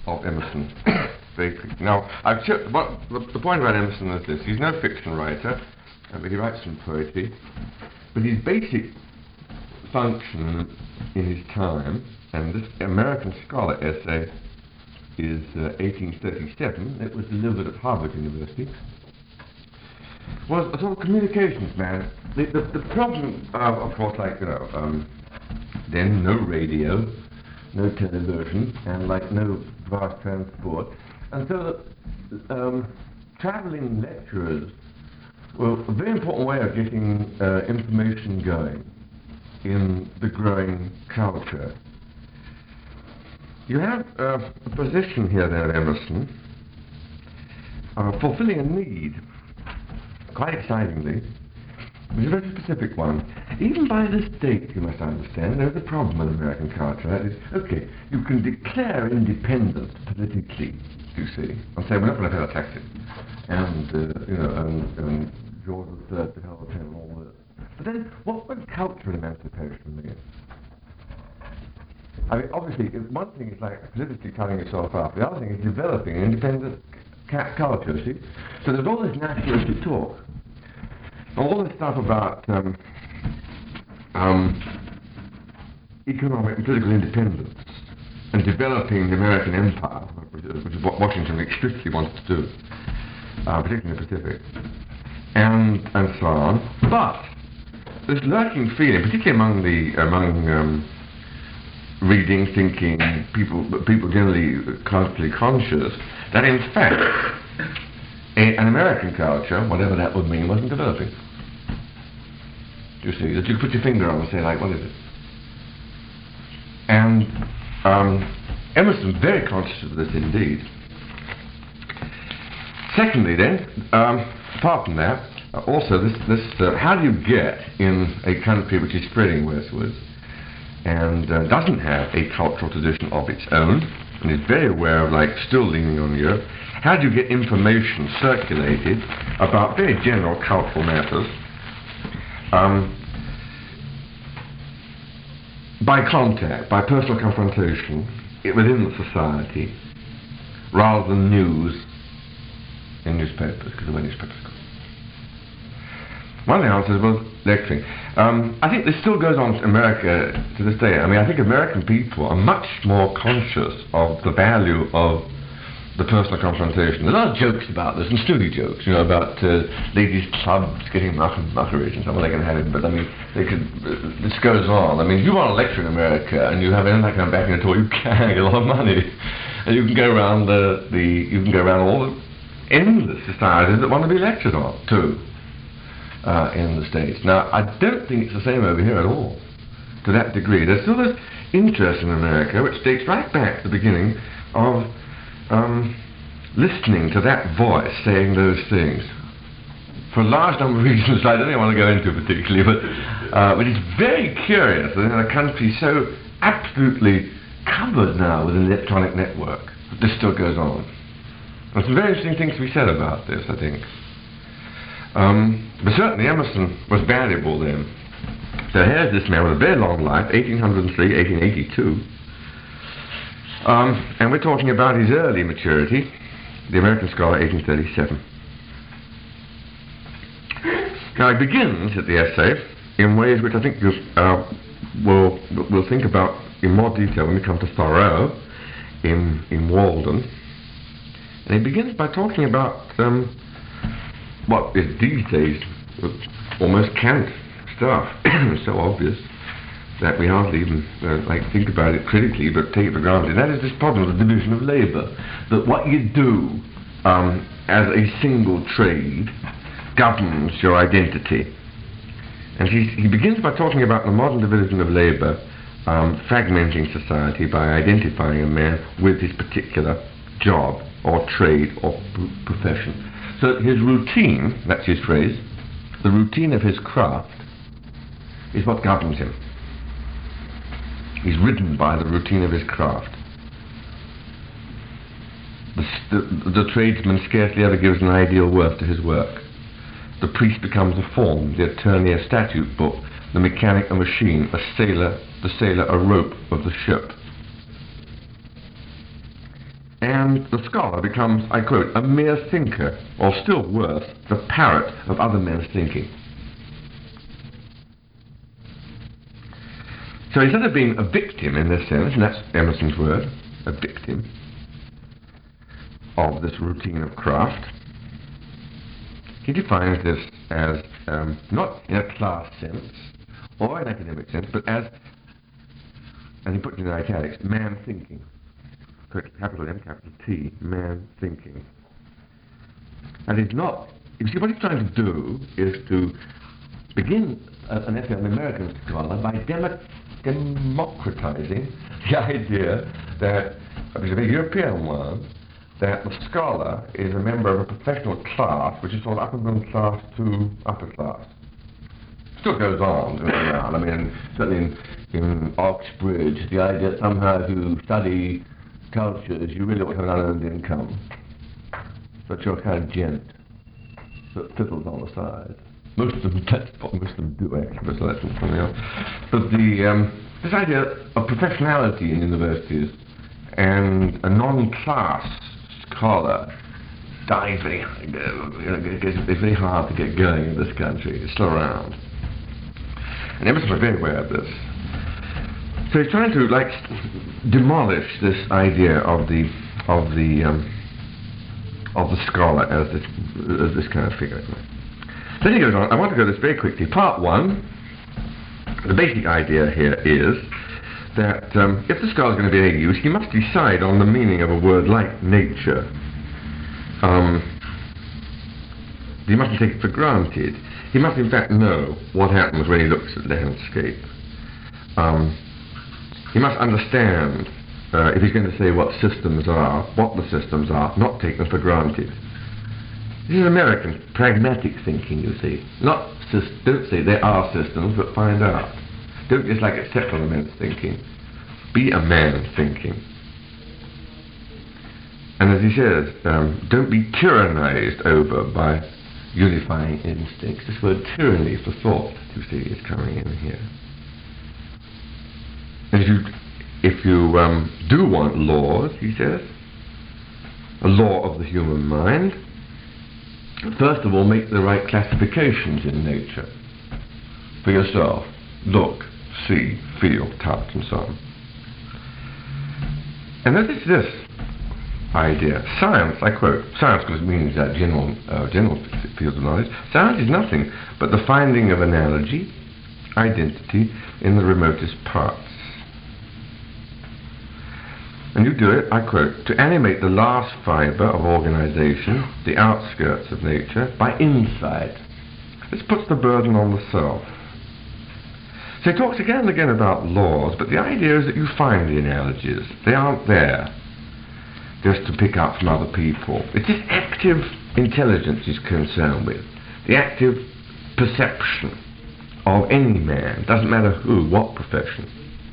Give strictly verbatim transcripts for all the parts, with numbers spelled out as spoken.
of Emerson. Very quick. Now, I've ch- what, the, the point about Emerson is this: he's no fiction writer, uh, but he writes some poetry. But his basic function in his time, and this American Scholar essay is uh, eighteen thirty-seven. It was delivered at Harvard University. Was a sort of communications man. The, the, the problem, uh, of course, like you know, um, then no radio, no television, and like no vast transport, and so um, traveling lecturers were a very important way of getting uh, information going in the growing culture. You have uh, a position here then at Emerson, uh, fulfilling a need, quite excitingly, which is a very specific one. Even by this date, you must understand, there's a problem with American culture. That is, okay, you can declare independence politically, you see, and say, we're not going to pay our taxes, and, uh, you know, and, and George the Third developed and all this. But then, what would cultural emancipation mean? I mean, obviously, if one thing is like politically cutting yourself up, the other thing is developing an independent ca- culture, see? So there's all this nationalistic talk. All this stuff about um, um, economic and political independence and developing the American empire, which is what Washington explicitly wants to do, uh, particularly in the Pacific, and and so on. But this lurking feeling, particularly among the among um, reading, thinking people, people generally culturally conscious, that in fact a, an American culture, whatever that would mean, wasn't developing. You see, that you put your finger on and say, like, what is it? And um, Emerson very conscious of this indeed. Secondly, then, um, apart from that, uh, also this, this uh, how do you get in a country which is spreading westwards and uh, doesn't have a cultural tradition of its own, and is very aware of, like, still leaning on Europe, how do you get information circulated about very general cultural matters um, by contact, by personal confrontation within the society, rather than news in newspapers, because the way newspapers go? One of the answers was lecturing. Um, I think this still goes on in America to this day. I mean, I think American people are much more conscious of the value of the personal confrontation. There are a lot of jokes about this, and snooty jokes, you know, about uh, ladies' clubs getting muck and muckerage and stuff. Well, they can have it, but I mean, they could. Uh, this goes on. I mean, if you want to lecture in America and you have anything like that back in the tour, you can get a lot of money, and you can go around the, the you can go around all the endless societies that want to be lectured on too. Uh, in the States. Now, I don't think it's the same over here at all, to that degree. There's still this interest in America, which dates right back to the beginning of um, listening to that voice saying those things. For a large number of reasons I don't even want to go into particularly, but, uh, but it's very curious that in a country so absolutely covered now with an electronic network, that this still goes on. There's some very interesting things to be said about this, I think. Um, but certainly Emerson was valuable then. So here's this man with a very long life, eighteen oh three, eighteen eighty-two. Um, and we're talking about his early maturity, the American Scholar, eighteen thirty-seven. Now he begins at the essay in ways which I think you uh, will will think about in more detail when we come to Thoreau in, in Walden. And he begins by talking about um, what is these days almost cant stuff, so obvious that we hardly even uh, like think about it critically, but take it for granted. And that is this problem of the division of labour, that what you do um, as a single trade governs your identity. And he, he begins by talking about the modern division of labour um, fragmenting society by identifying a man with his particular job or trade or p- profession. So his routine, that's his phrase, the routine of his craft is what governs him. He's ridden by the routine of his craft. The, the, the tradesman scarcely ever gives an ideal worth to his work. The priest becomes a form, the attorney a statute book, the mechanic a machine, a sailor, the sailor a rope of the ship. and the scholar becomes, I quote, a mere thinker, or still worse, the parrot of other men's thinking. So instead of being a victim in this sense, and that's Emerson's word, a victim of this routine of craft, he defines this as um, not in a class sense or an academic sense, but as, and he puts it in italics, man thinking. Capital M, capital T, man thinking. And he's not, you see, what he's trying to do is to begin a, an essay on an American scholar by demo democratizing the idea that, which is a very European one, that the scholar is a member of a professional class which is called upper middle class to upper class. Still goes on, goes around. I mean, certainly in, in Oxbridge, the idea that somehow if you study cultures, you really ought to have an unearned income. But you're a kind of gent that fiddles on the side. Most of them, that's what most of them do actually, so that's something else. But the, um, this idea of professionality in universities and a non-class scholar dies very hard. You know, it's very hard to get going in this country. It's still around. And Emerson was very aware of this. So he's trying to like demolish this idea of the of the um, of the scholar as this as this kind of figure. Then he goes on. I want to go this very quickly. Part one. The basic idea here is that um, if the scholar is going to be of any use, he must decide on the meaning of a word like nature. Um, he mustn't take it for granted. He must in fact know what happens when he looks at the landscape. Um, he must understand, uh, if he's going to say what systems are, what the systems are, not take them for granted. This is American pragmatic thinking, you see. Not don't say there are systems, but find out. Don't just like accept on a man's thinking. Be a man thinking. And as he says, um, don't be tyrannized over by unifying instincts. This word tyranny for thought, you see, is coming in here. And if you, if you um, do want laws, he says, a law of the human mind, first of all, make the right classifications in nature for yourself. Look, see, feel, touch, and so on. And then there's this idea. Science, I quote, science because it means that general, uh, general fields of knowledge. Science is nothing but the finding of analogy, identity in the remotest parts. And you do it, I quote, to animate the last fibre of organization, the outskirts of nature, by insight. This puts the burden on the self. So he talks again and again about laws, but the idea is that you find the analogies. They aren't there just to pick up from other people. It's this active intelligence he's concerned with, the active perception of any man, doesn't matter who, what profession.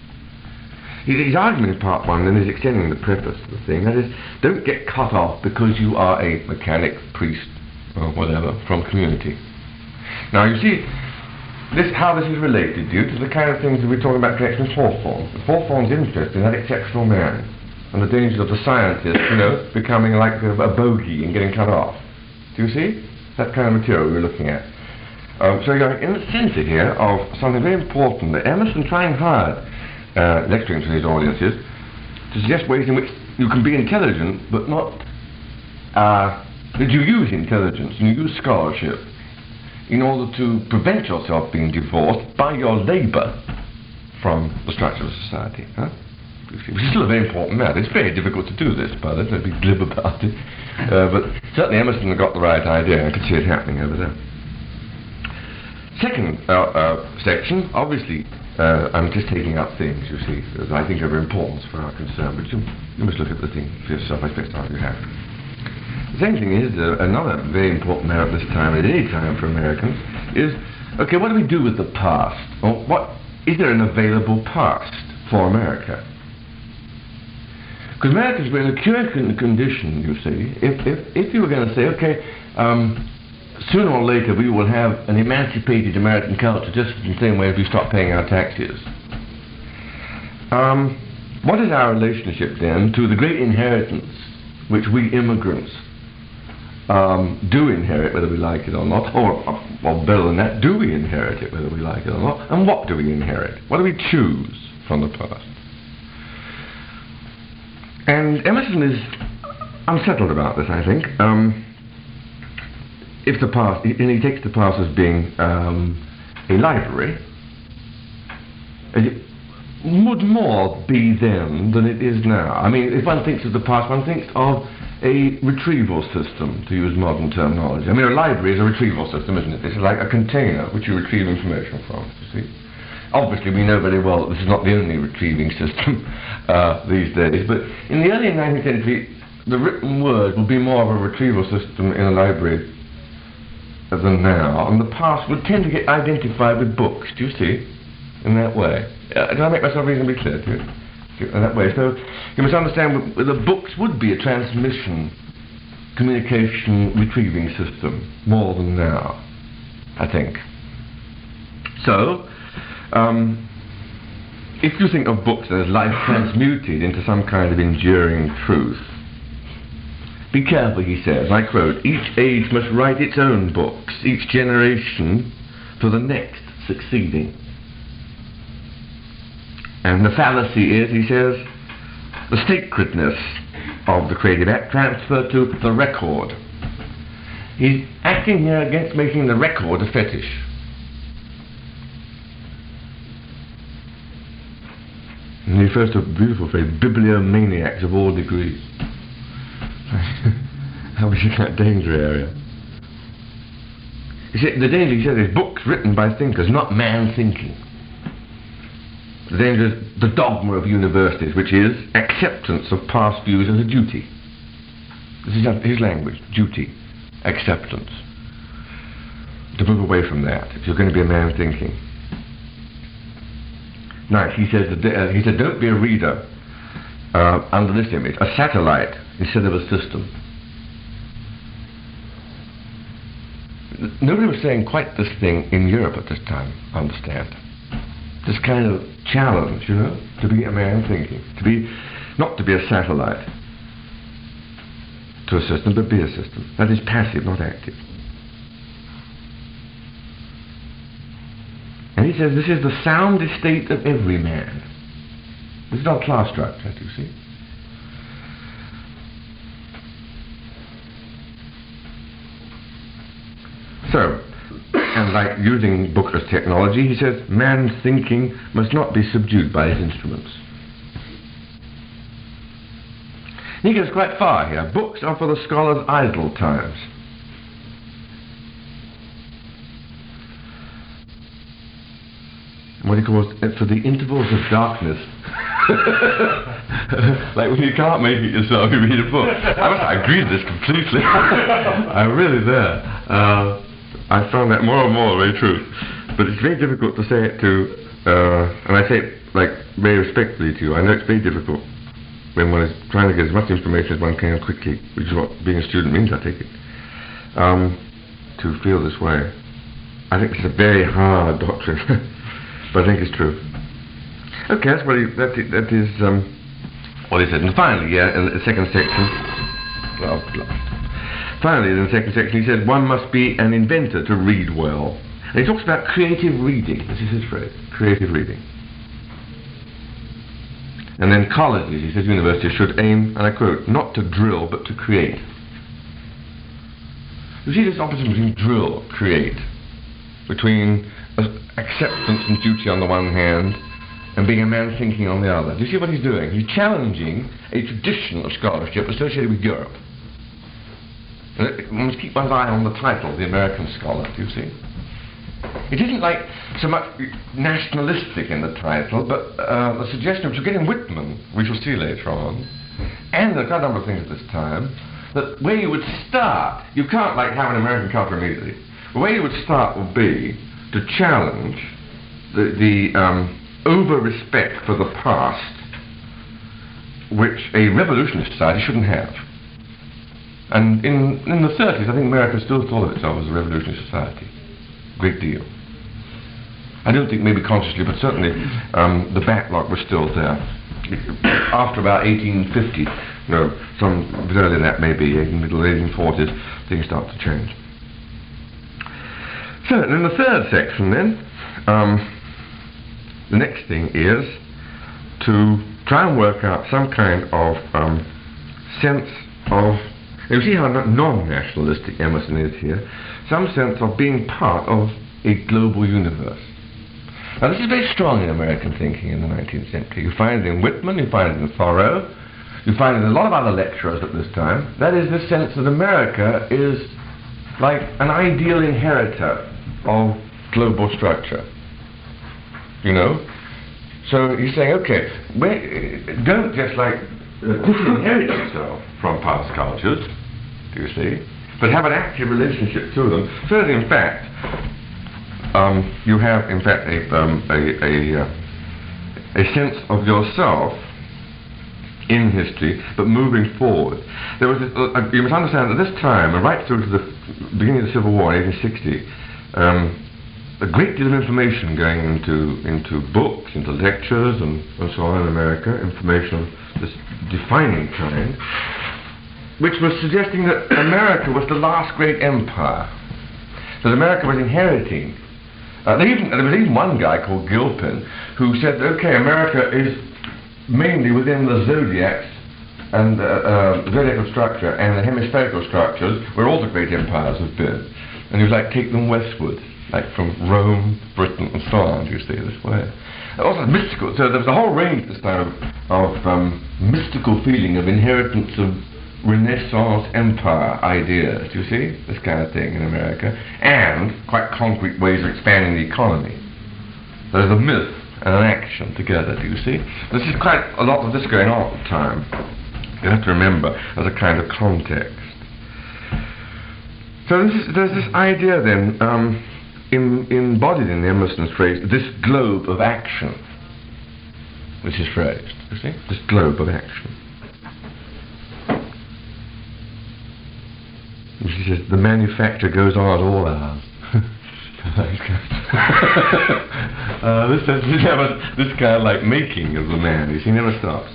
His argument in part one then is extending the purpose of the thing, that is, don't get cut off because you are a mechanic, priest, or whatever, from community. Now you see, this, how this is related to you to the kind of things that we're talking about connecting with Hawthorne. Hawthorne's interest in that exceptional man, and the dangers of the scientist, you know, becoming like a, a bogey and getting cut off. Do you see? That kind of material we were looking at. Um, so you're in the centre here of something very important, that Emerson trying hard, Uh, lecturing to his audiences, to suggest ways in which you can be intelligent, but not uh, that you use intelligence and you use scholarship in order to prevent yourself being divorced by your labour from the structure of society. Huh? Which is still a very important matter. It's very difficult to do this, but let's be glib about it. Uh, but certainly Emerson got the right idea. I could see it happening over there. Second uh, uh, section, obviously. Uh, I'm just taking up things, you see, that I think are of importance for our concern, but you, you must look at the thing for yourself, I expect you have. The same thing is, uh, another very important matter at this time, at any time for Americans, is, okay, what do we do with the past? Or what, is there an available past for America? Because Americans were in a curious condition, you see, if, if, if you were going to say, okay, um, sooner or later we will have an emancipated American culture just in the same way as we stop paying our taxes. Um, what is our relationship then to the great inheritance which we immigrants um, do inherit, whether we like it or not, or, or better than that, do we inherit it, whether we like it or not, and what do we inherit? What do we choose from the past? And Emerson is unsettled about this, I think. Um, if the past, and he takes the past as being um, a library, it would more be then than it is now. I mean, if one thinks of the past, one thinks of a retrieval system, to use modern terminology. I mean, a library is a retrieval system, isn't it? It's like a container which you retrieve information from, you see. Obviously, we know very well that this is not the only retrieving system uh, these days, but in the early nineteenth century, the written word will be more of a retrieval system in a library than now, and the past would tend to get identified with books, do you see, in that way. Uh, did I make myself reasonably clear to you? In that way. So you must understand that the books would be a transmission, communication, retrieving system, more than now, I think. So, um, if you think of books as life transmuted into some kind of enduring truth, be careful, he says, I quote, each age must write its own books, each generation for the next succeeding. And the fallacy is, he says, the sacredness of the creative act transferred to the record. He's acting here against making the record a fetish. And he refers to a beautiful phrase, bibliomaniacs of all degrees. How was in that danger area? He said, the danger, he said, is books written by thinkers, not man thinking. The danger is the dogma of universities, which is acceptance of past views as a duty. This is his language, duty, acceptance. To move away from that, if you're going to be a man thinking. Nice, he says, uh, he said, don't be a reader uh, under this image, a satellite instead of a system. Nobody was saying quite this thing in Europe at this time, I understand. This kind of challenge, you know, to be a man thinking, to be, not to be a satellite to a system, but be a system. That is passive, not active. And he says this is the sound estate of every man. This is not class structure, do you see? So, and like using book as technology, he says, man's thinking must not be subdued by his instruments. He goes quite far here. Books are for the scholar's idle times. What he calls it for the intervals of darkness. Like when you can't make it yourself, you read a book. I must agree with this completely. I'm really there. Uh, I found that more and more very true. But it's very difficult to say it to, uh, and I say it like very respectfully to you. I know it's very difficult when one is trying to get as much information as one can quickly, which is what being a student means, I take it, um, to feel this way. I think it's a very hard doctrine, but I think it's true. Okay, that's what he, that, that is um, what he said. And finally, yeah, in the second section, well, finally, in the second section, he said, one must be an inventor to read well. And he talks about creative reading. This is his phrase, creative reading. And then colleges, he says, universities should aim, and I quote, not to drill, but to create. You see this opposition between drill, create, between uh, acceptance and duty on the one hand, and being a man thinking on the other. Do you see what he's doing? He's challenging a tradition of scholarship associated with Europe. One must keep one's eye on the title, the American scholar, do you see? It isn't like so much nationalistic in the title, but uh, the suggestion which you get in Whitman, we shall see later on, and there are quite a number of things at this time, that where you would start, you can't like have an American culture immediately, but where you would start would be to challenge the, the um, over-respect for the past, which a revolutionist society shouldn't have. And in, in the thirties, I think America still thought of itself as a revolutionary society. Great deal. I don't think maybe consciously, but certainly um, the backlog was still there. after about eighteen fifty, no, some bit earlier than that maybe, middle eighteen forties, things start to change. So, in the third section then, um, the next thing is to try and work out some kind of um, sense of, you see how non-nationalistic Emerson is here, some sense of being part of a global universe. Now this is very strong in American thinking in the nineteenth century. You find it in Whitman, you find it in Thoreau, you find it in a lot of other lecturers at this time. That is the sense that America is like an ideal inheritor of global structure. You know? So he's saying, okay, don't just like uh, disinherit yourself from past cultures, do you see, but have an active relationship to them, so that in fact, um, you have in fact a, um, a, a, uh, a sense of yourself in history, but moving forward. There was this, uh, you must understand at this time, and right through to the beginning of the Civil War in eighteen sixty, um, a great deal of information going into into books, into lectures, and, and so on in America, information of this defining kind, which was suggesting that America was the last great empire, that America was inheriting. Uh, they even, there was even one guy called Gilpin who said, okay, America is mainly within the zodiacs and uh, uh, zodiacal structure and the hemispherical structures where all the great empires have been. And he was like, take them westward, like from Rome, Britain, and so on, you see, this way. And also mystical, so there was a whole range this time of, of um, mystical feeling of inheritance of Renaissance empire ideas, do you see, this kind of thing in America, and quite concrete ways of expanding the economy. There's a myth and an action together, do you see? This is quite a lot of this going on at the time. You have to remember as a kind of context. So this is, there's this idea then, um, in, embodied in Emerson's phrase, this globe of action, which is phrased, you see, this globe of action. She says, the manufacture goes on at all hours. uh, this, this, this, never, this kind of like making of the man, you see, never stops.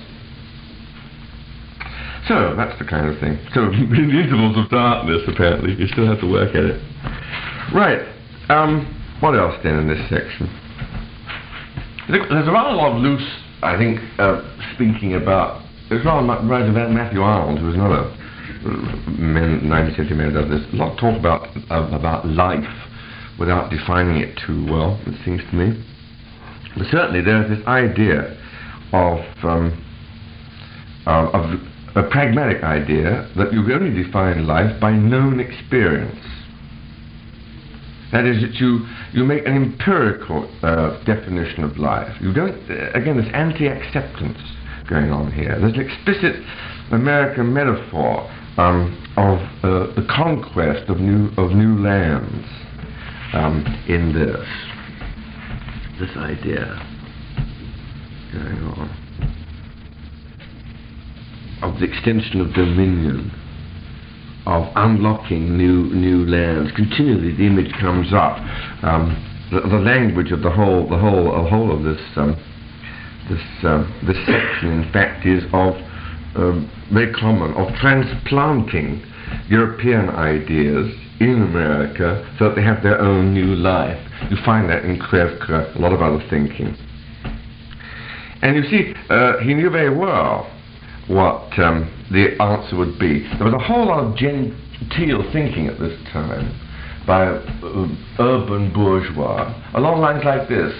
So, that's the kind of thing. So, in the intervals of darkness, apparently, you still have to work at it. Right, um, what else then in this section? There's a rather lot of loose, I think, uh, speaking about, there's rather much right about Matthew Arnold, who was another men, nineteenth century man does this. A lot of talk about uh, about life without defining it too well, it seems to me. But certainly there's this idea of um, uh, of a pragmatic idea that you only define life by known experience. That is, that you you make an empirical uh, definition of life. You don't. Uh, again, there's anti-acceptance going on here. There's an explicit American metaphor um, of uh, the conquest of new of new lands um, in this this idea going on of the extension of dominion, of unlocking new new lands. Continually, the image comes up. Um, the, the language of the whole the whole the whole of this um, this uh, this section, in fact, is of Um, very common, of transplanting European ideas in America so that they have their own new life. You find that in Krevka, a lot of other thinking. And you see, uh, he knew very well what um, the answer would be. There was a whole lot of genteel thinking at this time by uh, urban bourgeois, along lines like this.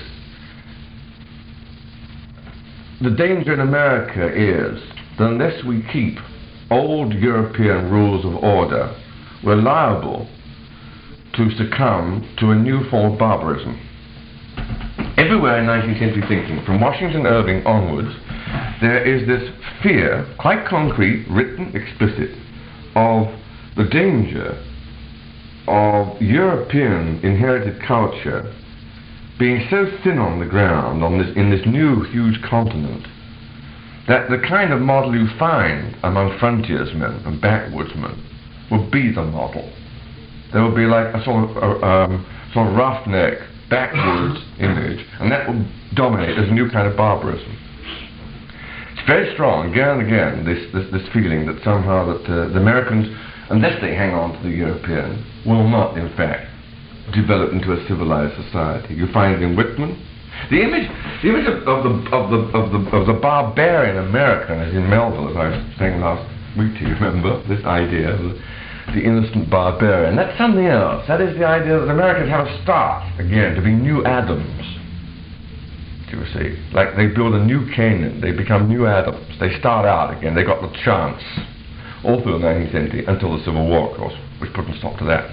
The danger in America is that unless we keep old European rules of order, we're liable to succumb to a new form of barbarism. Everywhere in nineteenth century thinking, from Washington Irving onwards, there is this fear, quite concrete, written, explicit, of the danger of European inherited culture being so thin on the ground on this, in this new huge continent, that the kind of model you find among frontiersmen and backwoodsmen will be the model. There will be like a sort of, uh, um, sort of roughneck, backwoods image, and that will dominate as a new kind of barbarism. very strong, again and again, this, this, this feeling that somehow that uh, the Americans, unless they hang on to the European, will not, in fact, develop into a civilized society. You find it in Whitman. The image, the image of, of, the, of, the, of, the, of the barbarian American is in Melville, as I was saying last week to you, remember? This idea of the, the innocent barbarian. That's something else. That is the idea that Americans have a start, again, to be new Adams. You see, like they build a new Canaan, they become new Adams, they start out again, they got the chance, all through the nineteenth century, until the Civil War, of course, which put a stop to that.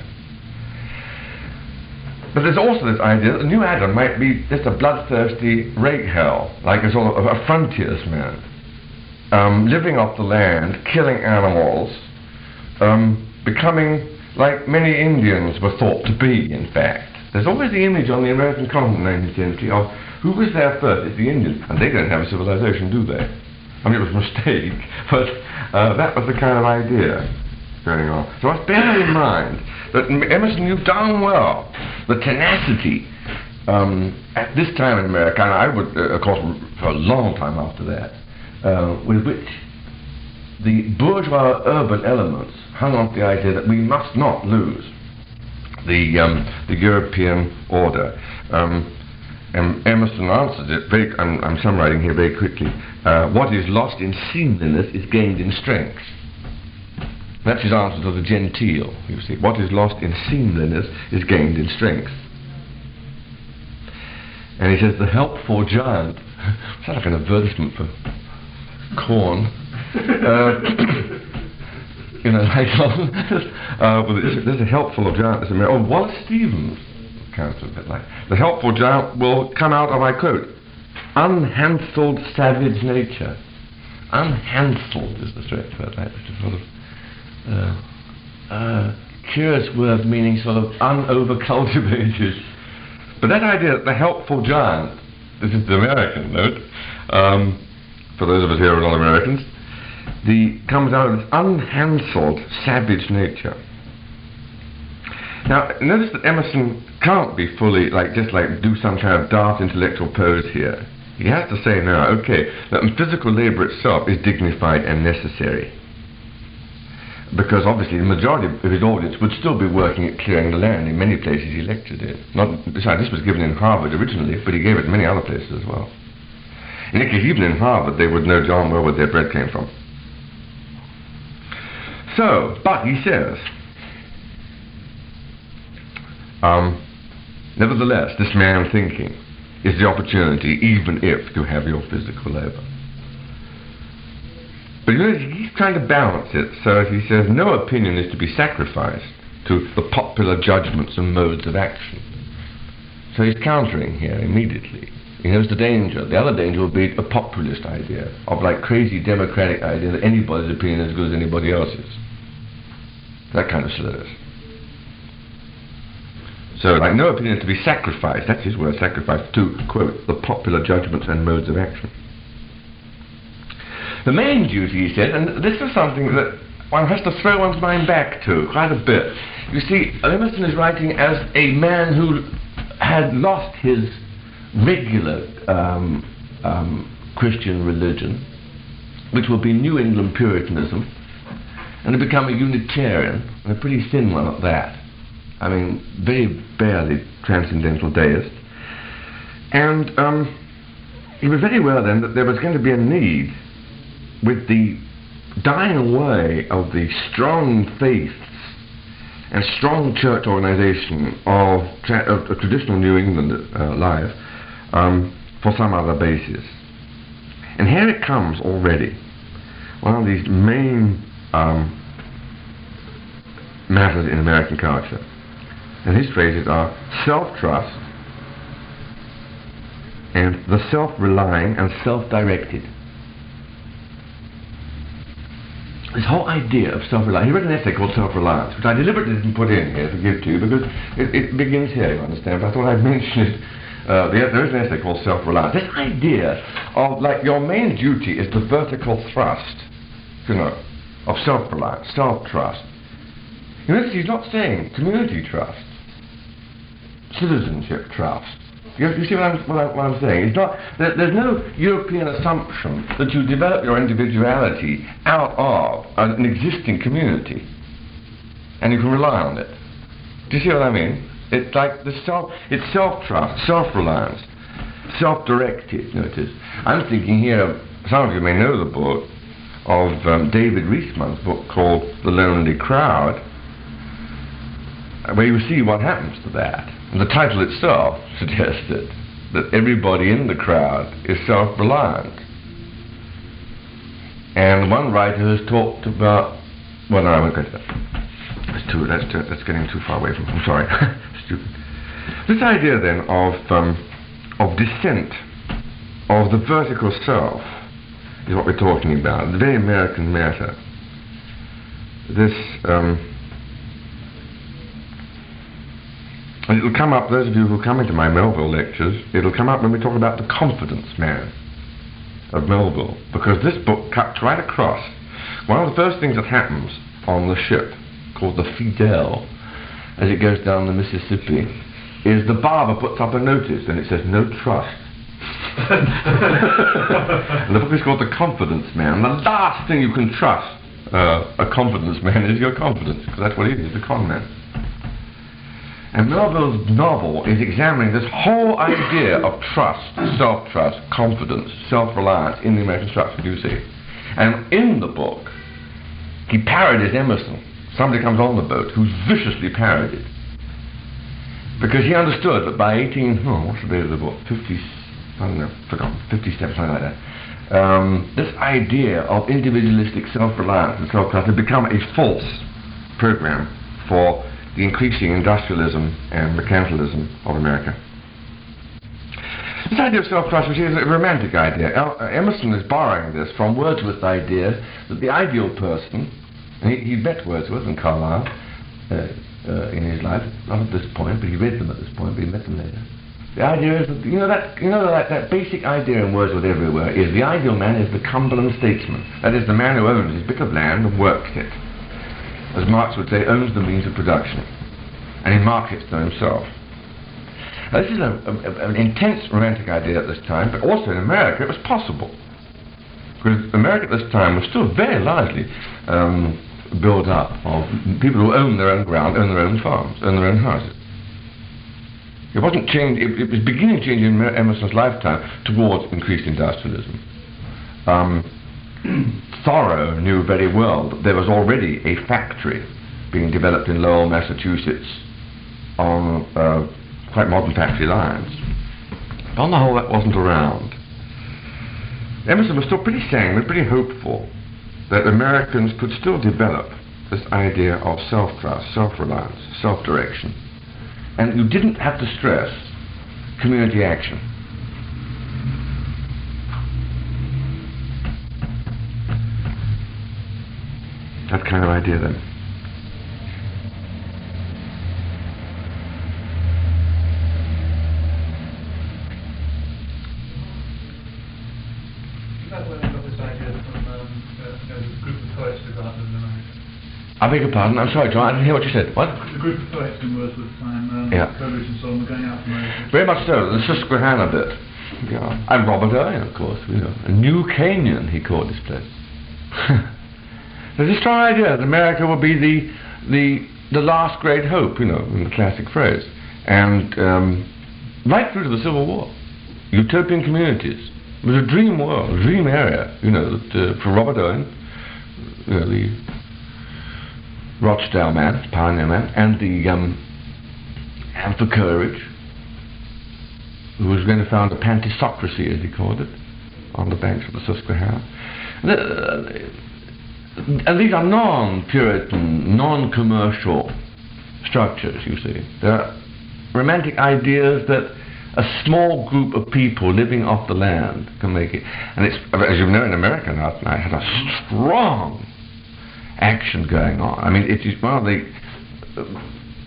But there's also this idea that the new Adam might be just a bloodthirsty rake hell, like a sort of a frontiersman, um, living off the land, killing animals, um, becoming like many Indians were thought to be, in fact. There's always the image on the American continent in the nineteenth century of who was there first? It's the Indians. And they don't have a civilization, do they? I mean, it was a mistake, but uh, that was the kind of idea going on. So I bear in mind that Emerson knew darn well the tenacity um, at this time in America, and I would, uh, of course, for a long time after that, uh, with which the bourgeois urban elements hung on to the idea that we must not lose the, um, the European order. Um, And Emerson answers it, very, I'm, I'm summarizing here very quickly, uh, what is lost in seemliness is gained in strength. That's his answer to the genteel, you see. What is lost in seemliness is gained in strength. And he says the helpful giant, sounds like an advertisement for corn, uh, you know, like, uh, well, there's, there's a helpful giant, there's a, oh, Wallace Stevens, kind of a bit like, the helpful giant will come out of, I quote, unhandselled savage nature. Unhandselled is the stretch word, right? It's a sort of uh, uh, curious word meaning sort of unovercultivated. But that idea that the helpful giant, this is the American note, um, for those of us here who are not Americans, the comes out of this unhandselled savage nature. Now, notice that Emerson can't be fully, like, just like do some kind of daft intellectual pose here. He has to say now, okay, that physical labour itself is dignified and necessary. Because obviously the majority of his audience would still be working at clearing the land in many places he lectured in. Not, besides, this was given in Harvard originally, but he gave it in many other places as well. In any case, even in Harvard, they would know darn well where their bread came from. So, but he says, Um, nevertheless, this man thinking is the opportunity, even if you have your physical labour. But you know, he's trying to balance it, so he says no opinion is to be sacrificed to the popular judgments and modes of action. So he's countering here immediately. He knows the danger. The other danger would be a populist idea, of like crazy democratic idea that anybody's opinion is as good as anybody else's. That kind of slurs. So, like, no opinion to be sacrificed, that's his word, sacrificed, to, quote, the popular judgments and modes of action. The main duty, he said, and this is something that one has to throw one's mind back to quite a bit. You see, Emerson is writing as a man who had lost his regular um, um, Christian religion, which would be New England Puritanism, and had become a Unitarian, and a pretty thin one at that. I mean, very barely transcendental deist. And um, he was very aware then that there was going to be a need, with the dying away of the strong faiths and strong church organization of, tra of, of traditional New England uh, life, um, for some other basis. And here it comes already. One of these main um, matters in American culture. And his phrases are self-trust and the self-relying and self-directed. This whole idea of self-reliance. He wrote an essay called Self-Reliance, which I deliberately didn't put in here to give to you because it, it begins here, you understand, but I thought I'd mention it. Uh, there is an essay called Self-Reliance. This idea of, like, your main duty is the vertical thrust, you know, of self-reliance, self-trust. You notice he's not saying community trust, citizenship trust, You, you see what I'm, what, I'm, what I'm saying? It's not, there, there's no European assumption that you develop your individuality out of an existing community, and you can rely on it. Do you see what I mean? It's like the self, it's self-trust, self-reliance, self-directed, you know it is. I'm thinking here, some of you may know the book of um, David Reesman's book called The Lonely Crowd, where you see what happens to that. And the title itself suggested that everybody in the crowd is self-reliant. And one writer has talked about, well no, I won't go to that. That's too, that's, too, that's getting too far away from, I'm sorry, stupid. This idea then of, um, of descent, of the vertical self, is what we're talking about, the very American matter. This, um, and it'll come up, those of you who come into my Melville lectures, it'll come up when we talk about the confidence man of Melville, because this book cuts right across. One of the first things that happens on the ship, called the Fidel, as it goes down the Mississippi, is the barber puts up a notice and it says, no trust. And the book is called The Confidence Man. The last thing you can trust uh, a confidence man is your confidence, because that's what he is, a con man. And Melville's novel is examining this whole idea of trust, self-trust, confidence, self-reliance in the American structure, you see. And in the book, he parodies Emerson. Somebody comes on the boat who's viciously parodied. Because he understood that by eighteen, oh, what's the date of the book? fifty, I don't know, forgotten, fifty-seven, something like that. Um, this idea of individualistic self-reliance and self-trust had become a false program for the increasing industrialism and mercantilism of America. This idea of self-trust, which is a romantic idea, El Emerson is borrowing this from Wordsworth's idea that the ideal person, and he, he met Wordsworth and Carlyle uh, uh, in his life, not at this point, but he read them at this point, but he met them later. The idea is that, you know, that, you know that, that basic idea in Wordsworth everywhere is the ideal man is the Cumberland statesman. That is the man who owns his bit of land and works it. As Marx would say, owns the means of production, and he markets them himself. Now, this is a, a, an intense romantic idea at this time, but also in America it was possible. Because America at this time was still very largely um, built up of people who own their own ground, own their own farms, own their own houses. It wasn't changed, it, it was beginning to change in Emerson's lifetime towards increased industrialism. Um, Thoreau knew very well that there was already a factory being developed in Lowell, Massachusetts on uh, quite modern factory lines. On the whole, that wasn't around. Emerson was still pretty sanguine, pretty hopeful that Americans could still develop this idea of self-trust, self-reliance, self-direction. And you didn't have to stress community action. That kind of idea then. Is that where they got this idea from, um, uh, you know, the group of poets who got up in America? I beg your pardon, I'm sorry, John, I didn't hear what you said. What? The group of poets in Wordsworth's time, um, yeah. Coleridge and so on, were going out from America. Very much so, the Susquehanna bit. Yeah. And Robert Owen, of course, you know. New Canaan, he called this place. There's a strong idea that America will be the, the, the last great hope, you know, in the classic phrase. And um, right through to the Civil War. Utopian communities. It was a dream world, a dream area, you know, that, uh, for Robert Owen, you know, the Rochdale man, pioneer man, and the um, and for Coleridge, who was going to found a pantisocracy, as he called it, on the banks of the Susquehanna. And, uh, and these are non-Puritan, non-commercial structures, you see. They're romantic ideas that a small group of people living off the land can make it. And it's, as you know, in America now, it has a strong action going on. I mean, it is one of the uh,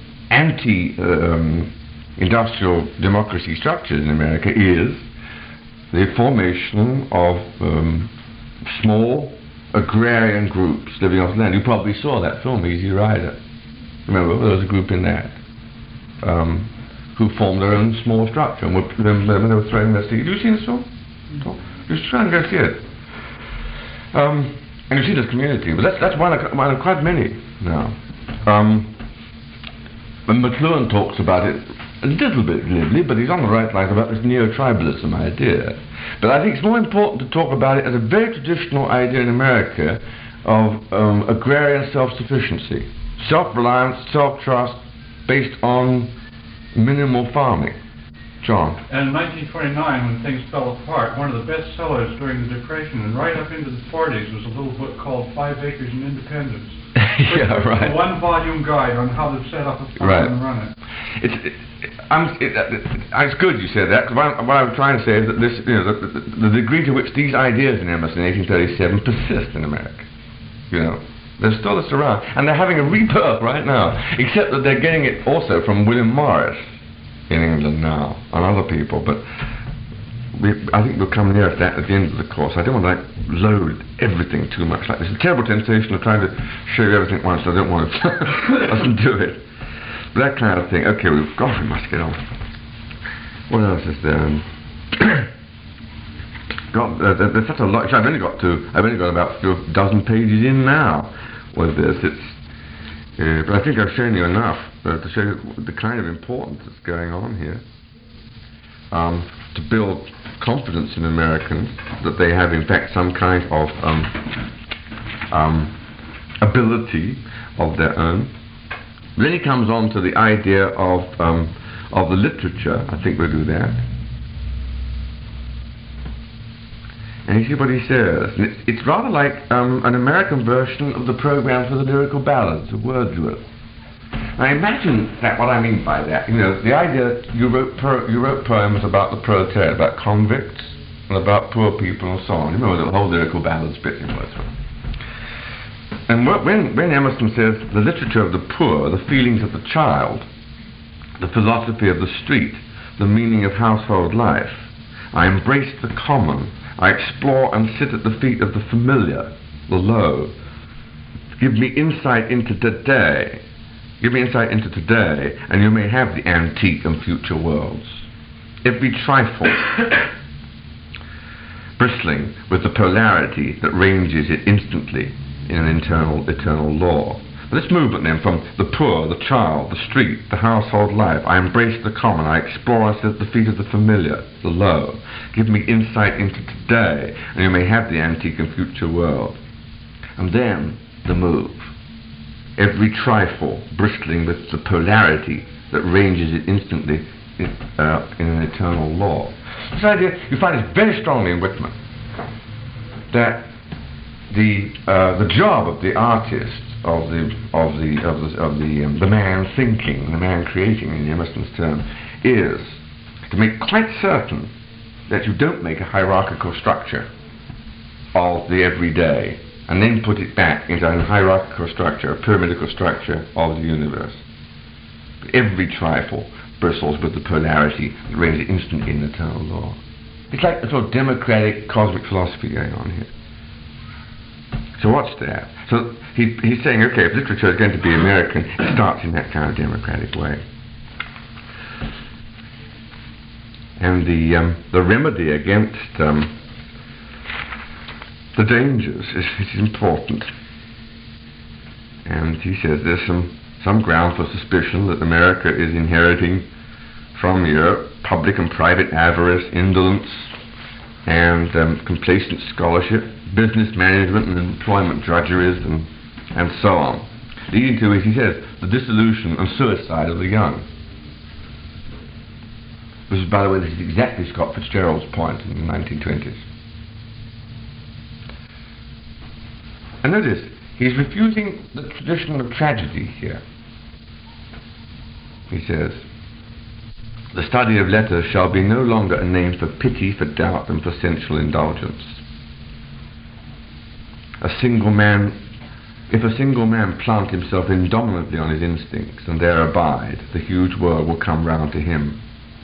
anti-industrial um, democracy structures in America is the formation of um, small agrarian groups living off the land. You probably saw that film, Easy Rider. Remember, there was a group in that um, who formed their own small structure and were, when they were throwing their seed. Have you seen this film? Mm-hmm. Just try and go see it. Um, and you see this community, but that's, that's one of, one of quite many now. Um, and McLuhan talks about it a little bit glibly, but he's on the right line about this neo-tribalism idea. But I think it's more important to talk about it as a very traditional idea in America of um, agrarian self-sufficiency, self-reliance, self-trust, based on minimal farming. John? And in nineteen twenty-nine, when things fell apart, one of the best sellers during the Depression and right up into the forties was a little book called Five Acres and Independence. Yeah, right. A one-volume guide on how to set up a farm right. and run it. It's, it, I'm, it, it, it's good you said that, because what, what I'm trying to say is that this, you know, the, the, the degree to which these ideas in Emerson in eighteen thirty-seven persist in America. You know, they're still around, and they're having a rebirth right now, except that they're getting it also from William Morris in England now, and other people, but we, I think we'll come near that at the end of the course. I don't want to like, load everything too much. Like, there's a terrible temptation of trying to show you everything at once. I don't want to doesn't do it. But that kind of thing. Okay, we've got, we must get on. What else is there? Um, got, uh, there's such a lot. I've only got to, I've only got about a dozen pages in now with this. It's, uh, but I think I've shown you enough uh, to show you the kind of importance that's going on here. Um, to build confidence in Americans that they have in fact some kind of um, um, ability of their own. Then he comes on to the idea of um, of the literature. I think we'll do that. And you see what he says. And it's, it's rather like um, an American version of the program for the lyrical ballads of Wordsworth. Now imagine that, what I mean by that. You know, the idea that you wrote, pro you wrote poems about the proletariat, about convicts, and about poor people and so on. You remember the whole lyrical ballads bit in Wordsworth. And when, when Emerson says the literature of the poor, the feelings of the child, the philosophy of the street, the meaning of household life, I embrace the common, I explore and sit at the feet of the familiar, the low. Give me insight into today. Give me insight into today, and you may have the antique and future worlds. Every trifle bristling with the polarity that ranges it instantly in an internal, eternal law. But this movement then from the poor, the child, the street, the household life, I embrace the common, I explore and sit at the feet of the familiar, the low. Give me insight into today, and you may have the antique and future world. And then the move. Every trifle bristling with the polarity that ranges it instantly in, uh, in an eternal law. This idea, you find it very strongly in Whitman, that the uh, the job of the artist, of the of the of the of the, um, the man thinking, the man creating, in Emerson's term, is to make quite certain that you don't make a hierarchical structure of the everyday, and then put it back into a hierarchical structure, a pyramidical structure of the universe. Every trifle bristles with the polarity that reigns instantly in eternal law. It's like a sort of democratic cosmic philosophy going on here. So what's that? So he, he's saying, okay, if literature is going to be American, it starts in that kind of democratic way. And the um, the remedy against um, the dangers is, is important. And he says there's some, some ground for suspicion that America is inheriting from Europe public and private avarice, indolence, and um, complacent scholarship, business management and employment drudgeries, and, and so on. Leading to, as he says, the dissolution and suicide of the young. This is, by the way, this is exactly Scott Fitzgerald's point in the nineteen twenties. And notice, he's refusing the tradition of tragedy here. He says, the study of letters shall be no longer a name for pity, for doubt, and for sensual indulgence. A single man, if a single man plant himself indomitably on his instincts and there abide, the huge world will come round to him.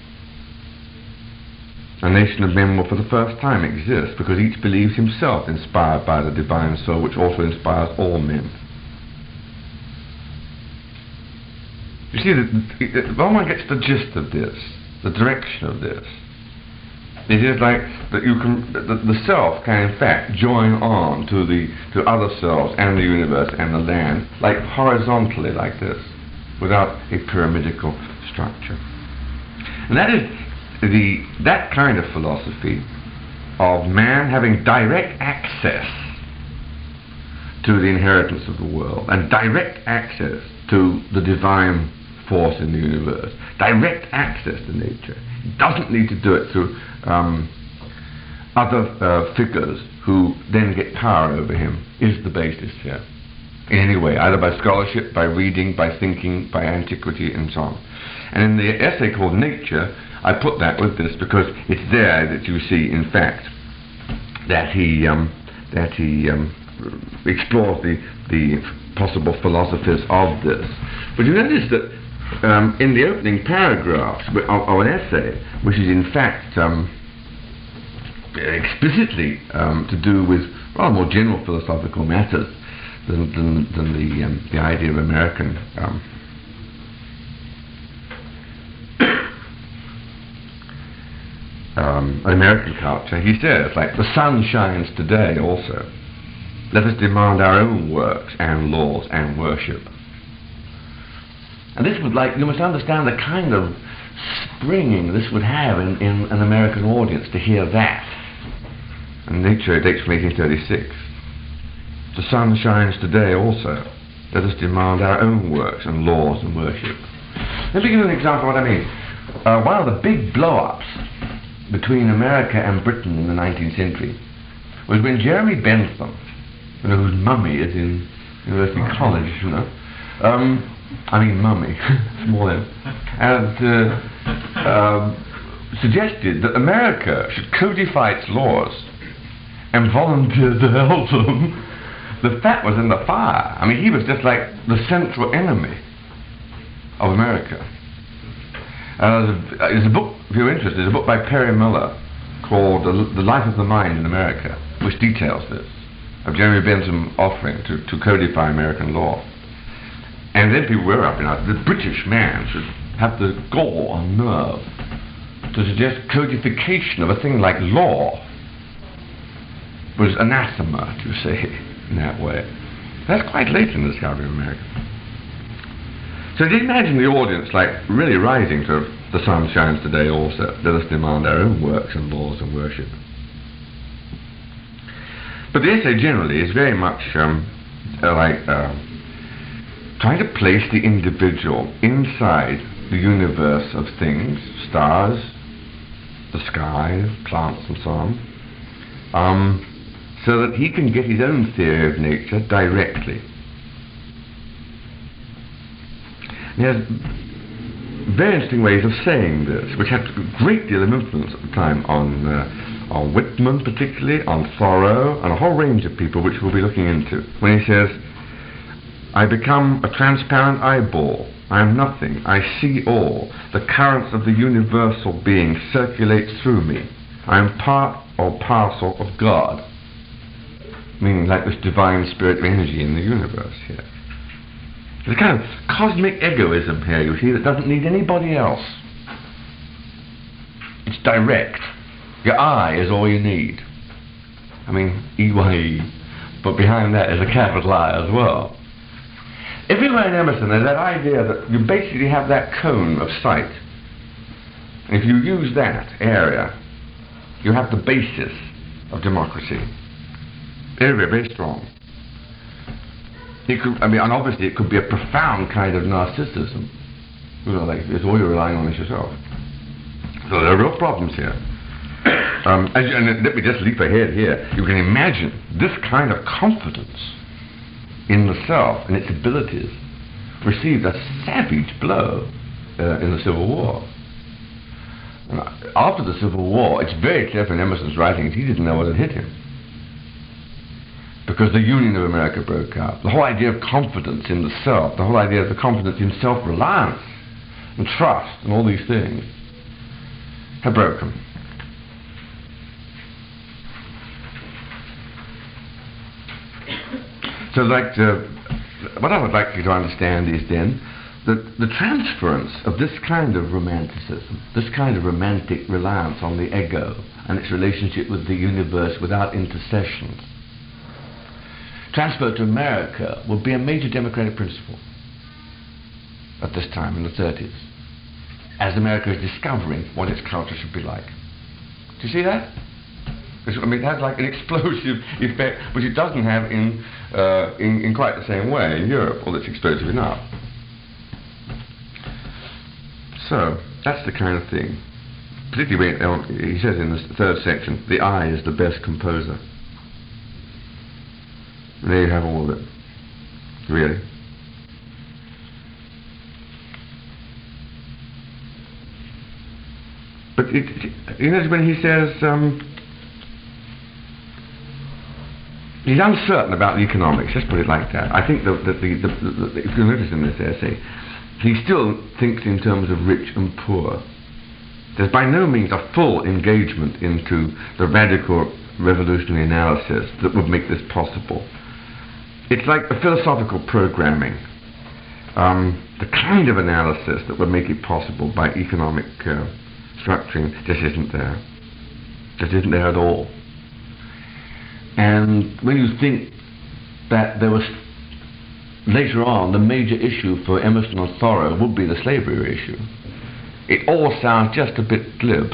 A nation of men will for the first time exist because each believes himself inspired by the divine soul which also inspires all men. You see, the, the, when one gets the gist of this, the direction of this, it is like that you can, the, the self can in fact join on to the to other selves and the universe and the land, like horizontally, like this, without a pyramidical structure. And that is the that kind of philosophy of man having direct access to the inheritance of the world and direct access to the divine force in the universe, direct access to nature. He doesn't need to do it through um, other uh, figures who then get power over him, is the basis here. In any way, either by scholarship, by reading, by thinking, by antiquity, and so on. And in the essay called Nature, I put that with this because it's there that you see, in fact, that he um, that he um, explores the the possible philosophies of this. But you notice that um, in the opening paragraphs of, of an essay, which is in fact um, explicitly um, to do with rather more general philosophical matters than, than, than the um, the idea of American um, um, American culture, he says, like, the sun shines today also. Let us demand our own works and laws and worship. And this would, like, you must understand the kind of springing this would have in, in an American audience to hear that. And Nature dates from eighteen thirty-six. The sun shines today also. Let us demand our own works and laws and worship. Let me give you an example of what I mean. Uh, one of the big blow-ups between America and Britain in the nineteenth century was when Jeremy Bentham, you know, whose mummy is in University College, you know, um, I mean mummy, more than, and uh, um, suggested that America should codify its laws and volunteer to help them. The fat was in the fire. I mean, he was just like the central enemy of America. Uh, there's, a, there's a book, if you're interested, there's a book by Perry Miller called The, the Life of the Mind in America, which details this, of Jeremy Bentham offering to, to codify American law. And then people were up in arms. The British man should have the gall or nerve to suggest codification of a thing like law was anathema, to say, in that way. That's quite late in the discovery of America. So you imagine the audience like really rising to the sun shines today also. Let us demand our own works and laws and worship. But the essay generally is very much um, uh, like uh, trying to place the individual inside the universe of things, stars, the sky, plants and so on, um, so that he can get his own theory of nature directly. He has very interesting ways of saying this, which had a great deal of influence at the time on, uh, on Whitman particularly, on Thoreau, and a whole range of people which we'll be looking into. When he says, I become a transparent eyeball, I am nothing, I see all, the currents of the universal being circulate through me, I am part or parcel of God. Meaning like this divine spirit of energy in the universe here. There's a kind of cosmic egoism here, you see, that doesn't need anybody else. It's direct. Your I is all you need. I mean, E Y E, but behind that is a capital I as well. Everywhere in Emerson there's that idea that you basically have that cone of sight. And if you use that area, you have the basis of democracy. Very, very, very strong. It could, I mean, and obviously it could be a profound kind of narcissism. You know, like, it's all you're relying on is yourself. So there are real problems here. Um, and, and let me just leap ahead here. You can imagine this kind of confidence in the self and its abilities received a savage blow uh, in the Civil War. And after the Civil War, it's very clear from Emerson's writings, he didn't know what had hit him. Because the Union of America broke up. The whole idea of confidence in the self, the whole idea of the confidence in self-reliance and trust and all these things had broken. So I'd like to, what I would like you to understand is then that the transference of this kind of romanticism, this kind of romantic reliance on the ego and its relationship with the universe without intercessions, transferred to America will be a major democratic principle at this time in the thirties, as America is discovering what its culture should be like. Do you see that? It's, I mean, it has like an explosive effect, which it doesn't have in, uh, in, in quite the same way in Europe, although it's explosive enough. So, that's the kind of thing. Particularly when he says in the third section, the eye is the best composer. And there you have all of it, really. But it, it, you notice when he says um, he's uncertain about the economics, let's put it like that. I think that the, the, the, the, the, if you notice in this essay, he still thinks in terms of rich and poor. There's by no means a full engagement into the radical revolutionary analysis that would make this possible. It's like a philosophical programming, um, the kind of analysis that would make it possible by economic uh, structuring just isn't there. Just isn't there at all. And when you think that there was later on the major issue for Emerson and Thoreau would be the slavery issue, it all sounds just a bit glib.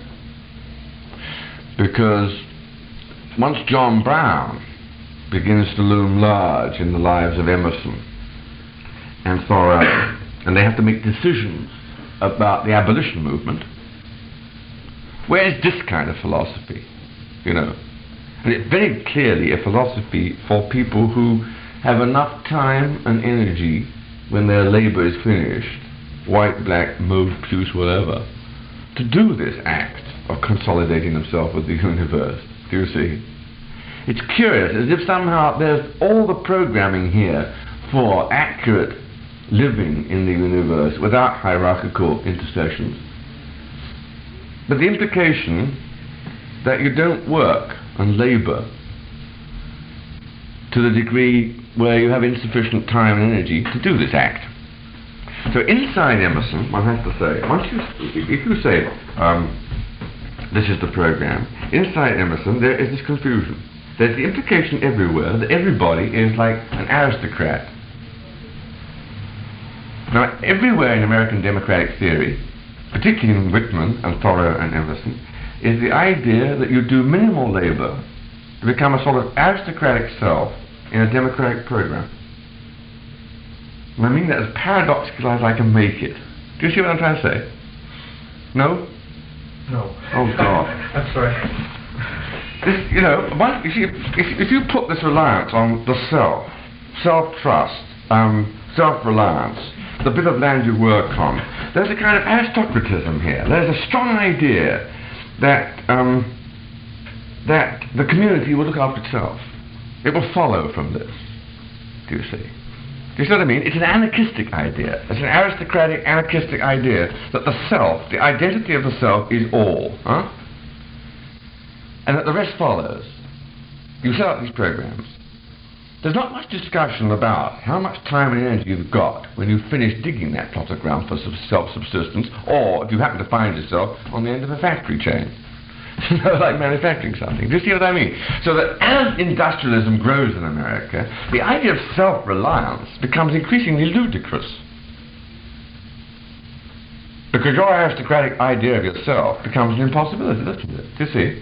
Because once John Brown begins to loom large in the lives of Emerson and Thoreau, and they have to make decisions about the abolition movement, where's this kind of philosophy, you know? And it's very clearly a philosophy for people who have enough time and energy when their labor is finished, white, black, mauve, puce, whatever, to do this act of consolidating themselves with the universe. Do you see? It's curious, as if somehow there's all the programming here for accurate living in the universe without hierarchical intercessions. But the implication that you don't work and labor to the degree where you have insufficient time and energy to do this act. So inside Emerson, one has to say, once you, if you say, um, this is the program, inside Emerson there is this confusion. There's the implication everywhere that everybody is like an aristocrat. Now, everywhere in American democratic theory, particularly in Whitman and Thoreau and Emerson, is the idea that you do minimal labor to become a sort of aristocratic self in a democratic program. And I mean that as paradoxical as I can make it. Do you see what I'm trying to say? No? No. Oh, God. I'm sorry. This, you know, one, you see, if, if you put this reliance on the self, self-trust, um, self-reliance, the bit of land you work on, there's a kind of aristocratism here. There's a strong idea that um, that the community will look after itself. It will follow from this. Do you see? Do you see what I mean? It's an anarchistic idea. It's an aristocratic, anarchistic idea that the self, the identity of the self, is all. Huh? And that the rest follows. You set up these programs. There's not much discussion about how much time and energy you've got when you finish digging that plot of ground for self-subsistence, or if you happen to find yourself on the end of a factory chain. Like manufacturing something. Do you see what I mean? So that as industrialism grows in America, the idea of self-reliance becomes increasingly ludicrous. Because your aristocratic idea of yourself becomes an impossibility, doesn't it? Do you see?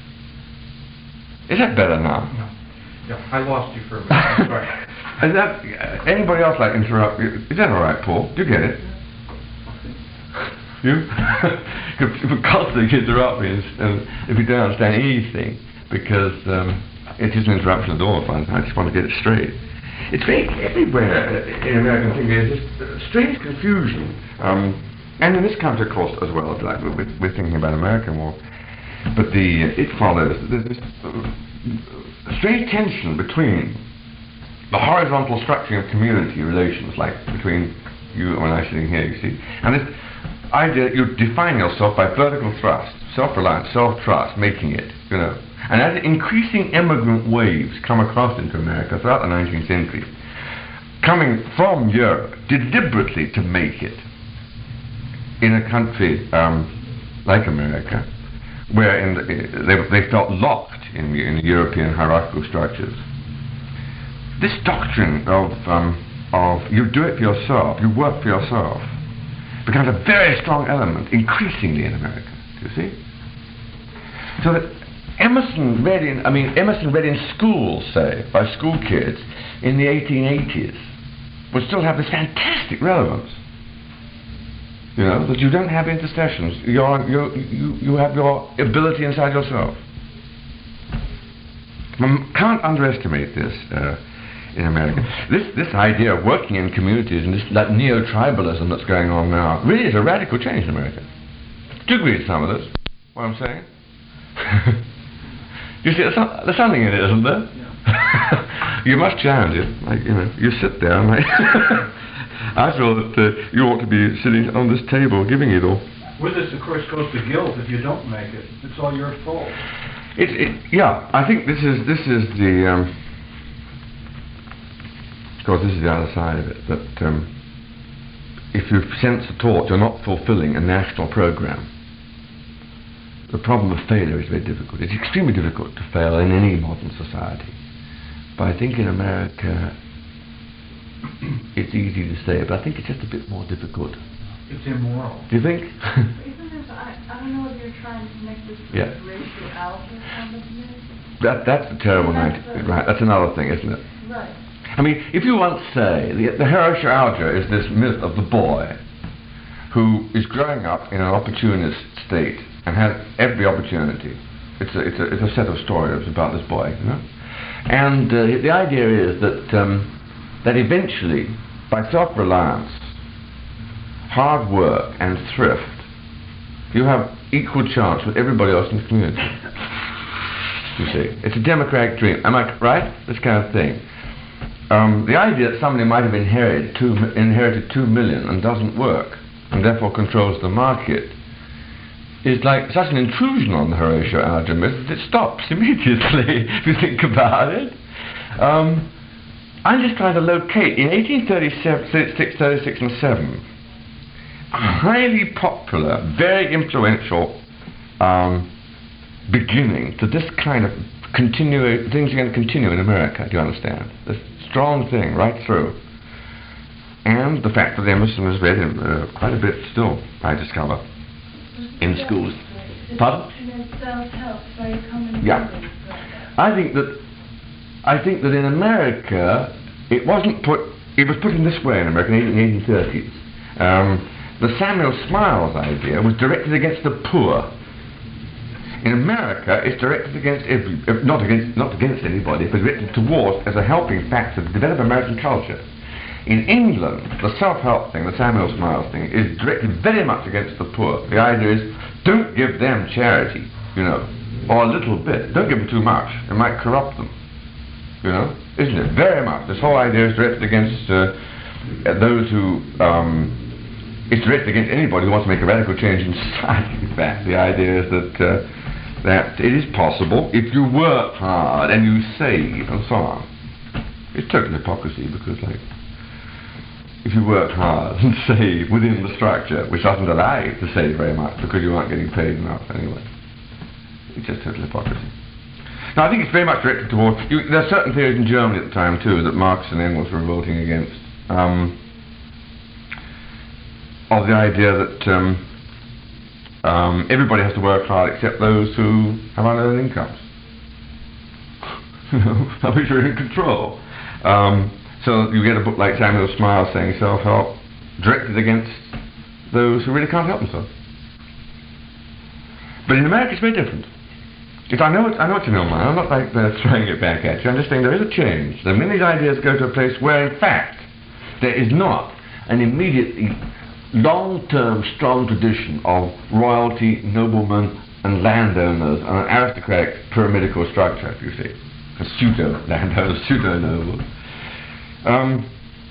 Is that better now? No. Yeah, I lost you for a minute. I'm sorry. Is that, uh, anybody else like to interrupt you? Is that alright, Paul? Do you get it? You? You constantly interrupt me and, and if you don't understand anything, because um, it is an interruption at all. I just want to get it straight. It's very everywhere in American thinking. There's this strange confusion, um, and in this country, of course, as well. Like we're, we're thinking about American war, but the it follows. There's this uh, strange tension between the horizontal structuring of community relations, like between you and I sitting here, you see, and this idea that you define yourself by vertical thrust, self-reliance, self-trust, making it, you know. And as increasing immigrant waves come across into America throughout the nineteenth century, coming from Europe deliberately to make it in a country um, like America, where in the, they, they felt locked in the, in the European hierarchical structures. This doctrine of, um, of you do it for yourself, you work for yourself, becomes a very strong element increasingly in America, do you see? So that Emerson read in, I mean, Emerson read in schools, say, by school kids in the eighteen eighties, would still have this fantastic relevance. You know, that you don't have intercessions, you're, you're, you, you have your ability inside yourself. One can't underestimate this uh, in America. This, this idea of working in communities and this like neo-tribalism that's going on now really is a radical change in America. Do you agree with some of this, what I'm saying? You see, there's, some, there's something in it, isn't there? Yeah. You must challenge it. Like, you know, you sit there and like, I feel that uh, you ought to be sitting on this table giving it all. With this, of course, goes the guilt if you don't make it. It's all your fault. It, it, yeah, I think this is this is the. Um, of course, this is the other side of it. That um, if you sense a thought, you're not fulfilling a national program. The problem of failure is very difficult. It's extremely difficult to fail in any modern society. But I think in America, it's easy to say, but I think it's just a bit more difficult. It's immoral. Do you think? Isn't this, I, I don't know if you're trying to make this Yeah. racial alpha kind of thing. That, that's a terrible That's idea. the- Right, that's another thing, isn't it? Right. I mean, if you once say, the, the Horatio Alger is this myth of the boy who is growing up in an opportunist state and has every opportunity. It's a, it's a, it's a set of stories about this boy, you know? And uh, the idea is that, um, that eventually, by self-reliance, hard work and thrift, you have equal chance with everybody else in the community. You see, it's a democratic dream. Am I right? This kind of thing. Um, the idea that somebody might have inherited two, inherited two million and doesn't work, and therefore controls the market, is like such an intrusion on the Horatio Alger myth that it stops immediately, if you think about it. Um, I'm just trying to locate, in eighteen thirty-six, thirty-six and seven, a highly popular, very influential um, beginning to this kind of continue, things are going to continue in America, do you understand? This strong thing right through. And the fact that Emerson was read in, uh, quite a bit still, I discover, in schools. Pardon? Yeah. I think that I think that in America it wasn't put it was put in this way in America in the eighteen thirties. Um, the Samuel Smiles idea was directed against the poor. In America, it's directed against every, not against not against anybody, but directed towards as a helping factor to develop American culture. In England, the self-help thing, the Samuel Smiles thing, is directed very much against the poor. The idea is, don't give them charity, you know, or a little bit. Don't give them too much. It might corrupt them, you know, isn't it? Very much. This whole idea is directed against uh, those who, um, it's directed against anybody who wants to make a radical change in society, in fact. The idea is that, uh, that it is possible if you work hard and you save and so on. It's total hypocrisy because, like, if you work hard and save within the structure, which doesn't allow you to save very much because you aren't getting paid enough anyway. It's just total hypocrisy. Now, I think it's very much directed towards... You, there are certain theories in Germany at the time, too, that Marx and Engels were revolting against. Um, of the idea that um, um, everybody has to work hard except those who have unearned incomes. You know, which are in control. Um, So you get a book like Samuel Smiles saying self-help directed against those who really can't help themselves. But in America it's very different. If I know it, I know it's in your mind. I'm not like uh, throwing it back at you. I'm just saying there is a change. The minute these ideas go to a place where in fact there is not an immediately long-term strong tradition of royalty, noblemen and landowners and an aristocratic pyramidical structure, you see. A pseudo-landowners, pseudo-nobles. Um,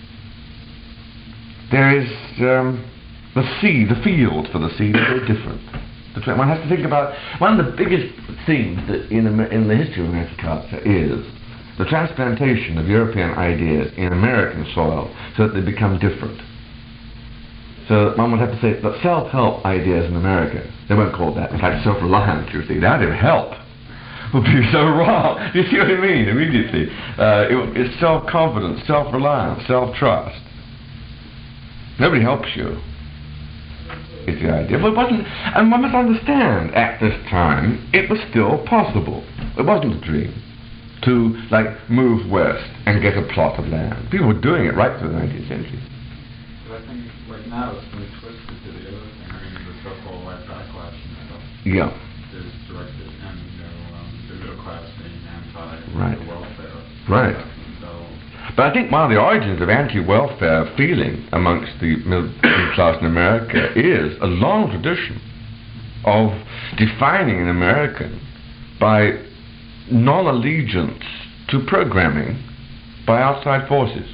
there is um, the sea, the field for the sea is very different. One has to think about, one of the biggest things that in, Amer in the history of American culture is the transplantation of European ideas in American soil so that they become different. So that one would have to say that self-help ideas in America, they weren't called that, in fact self-reliance, you see, that would help. Would be so wrong. You see what I mean? Immediately. Uh, it, it's self-confidence, self-reliance, self-trust. Nobody helps you, is the idea. But it wasn't, and one must understand, at this time, it was still possible. It wasn't a dream to, like, move west and get a plot of land. People were doing it right through the nineteenth century. But I think, like, now it's been twisted to the other thing. I mean, the so-called white backlash and stuff. Yeah. Is directed, and, you know, um, the middle class being anti Right. the welfare. Right. So, But I think one of the origins of anti-welfare feeling amongst the middle class in America is a long tradition of defining an American by non-allegiance to programming by outside forces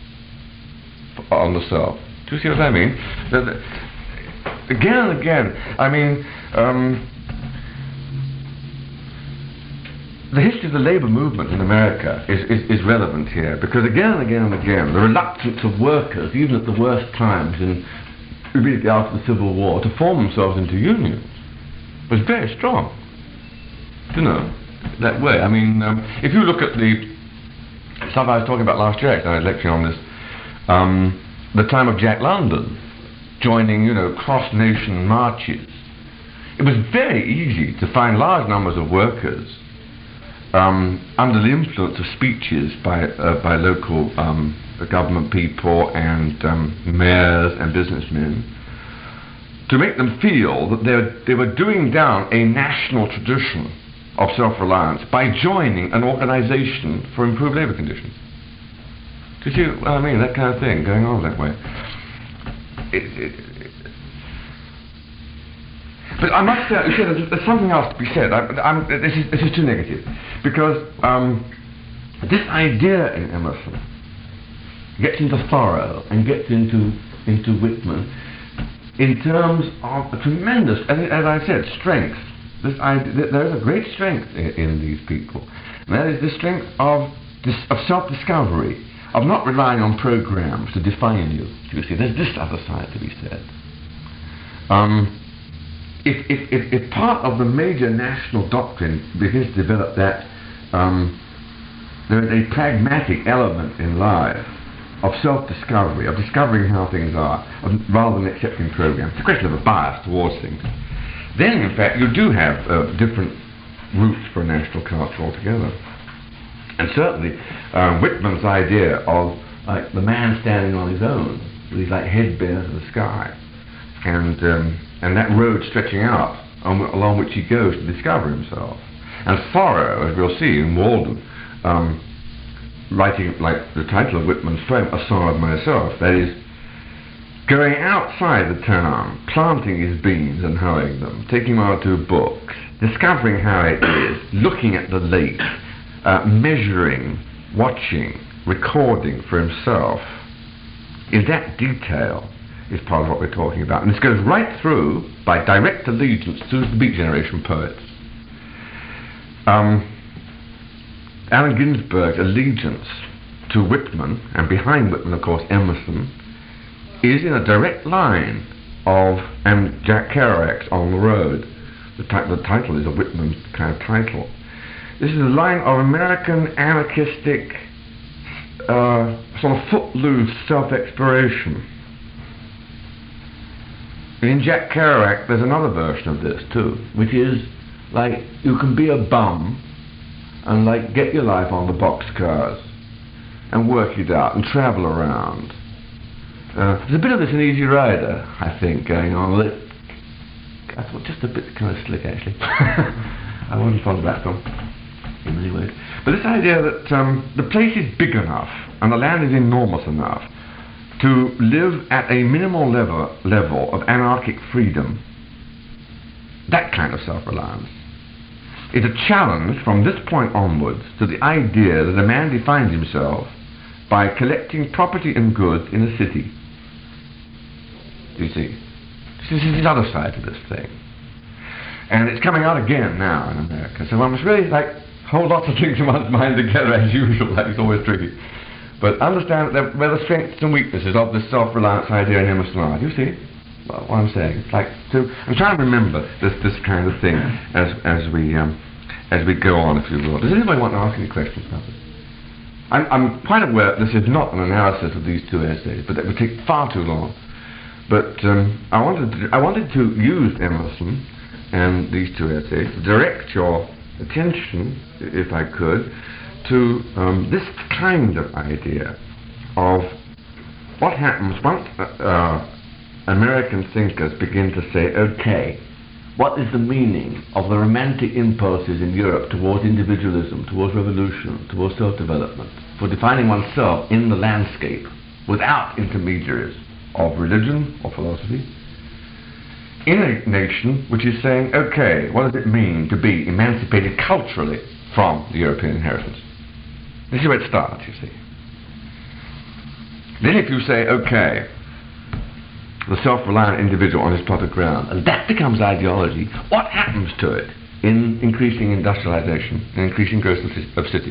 on the self. Do you see what I mean? That, that, again and again, I mean, um, the history of the labor movement in America is, is, is relevant here, because again and again and again, the reluctance of workers, even at the worst times, in immediately after the Civil War, to form themselves into unions, was very strong. You know, that way. I mean, um, if you look at the stuff I was talking about last year, I was lecturing on this, um, the time of Jack London, joining, you know, cross-nation marches. It was very easy to find large numbers of workers Um, under the influence of speeches by uh, by local um, government people and um, mayors and businessmen, to make them feel that they were, they were doing down a national tradition of self-reliance by joining an organization for improved labor conditions. Do you see what I mean? That kind of thing going on that way. It, it, But I must say, you see, there's, there's something else to be said. I, I'm, this, is, this is too negative. Because um, this idea in Emerson gets into Thoreau and gets into, into Whitman in terms of a tremendous, as, as I said, strength. This idea, there is a great strength in, in these people. And that is the strength of, this, of self-discovery, of not relying on programs to define you. You see, there's this other side to be said. Um, If, if, if, if part of the major national doctrine begins to develop that um, there is a pragmatic element in life of self-discovery, of discovering how things are, of, rather than accepting programs, it's a question of a bias towards things, then in fact you do have uh, different routes for a national culture altogether. And certainly uh, Whitman's idea of like the man standing on his own, with his like head bare to the sky, and um, and that road stretching out on, along which he goes to discover himself. And Thoreau, as we'll see in Walden, um, writing like the title of Whitman's poem, A Song of Myself, that is, going outside the town, planting his beans and hoeing them, taking one or two books, discovering how it is, looking at the lake, uh, measuring, watching, recording for himself, in that detail is part of what we're talking about. And this goes right through, by direct allegiance, to the Beat Generation poets. Um, Allen Ginsberg's allegiance to Whitman, and behind Whitman, of course, Emerson, is in a direct line of, and Jack Kerouac's On the Road. The, ti the title is a Whitman kind of title. This is a line of American anarchistic, uh, sort of footloose self-exploration. In Jack Kerouac, there's another version of this too, which is like you can be a bum and like get your life on the boxcars and work it out and travel around. Uh, there's a bit of this in Easy Rider, I think, going on. That I thought just a bit kind of slick, actually. I wasn't fond of that film in many ways. But this idea that um, the place is big enough and the land is enormous enough to live at a minimal level, level of anarchic freedom, that kind of self-reliance, is a challenge from this point onwards to the idea that a man defines himself by collecting property and goods in a city. Do you see? This is the other side to this thing. And it's coming out again now in America. So one must really like hold lots of things in one's mind together as usual. That is always tricky. But understand that where the strengths and weaknesses of the self-reliance idea in Emerson are. Do you see what I'm saying? It's like, so I'm trying to remember this this kind of thing as as we um, as we go on, if you will. Does anybody want to ask any questions about this? I'm, I'm quite aware this is not an analysis of these two essays, but that would take far too long. But um, I wanted to, I wanted to use Emerson and these two essays to direct your attention, if I could, to um, this kind of idea of what happens once uh, uh, American thinkers begin to say, okay, what is the meaning of the romantic impulses in Europe towards individualism, towards revolution, towards self-development, for defining oneself in the landscape without intermediaries of religion or philosophy, in a nation which is saying, okay, what does it mean to be emancipated culturally from the European inheritance? This is where it starts, you see. Then if you say, okay, the self-reliant individual on his plot of ground, and that becomes ideology, what happens to it in increasing industrialization and increasing growth of, of cities?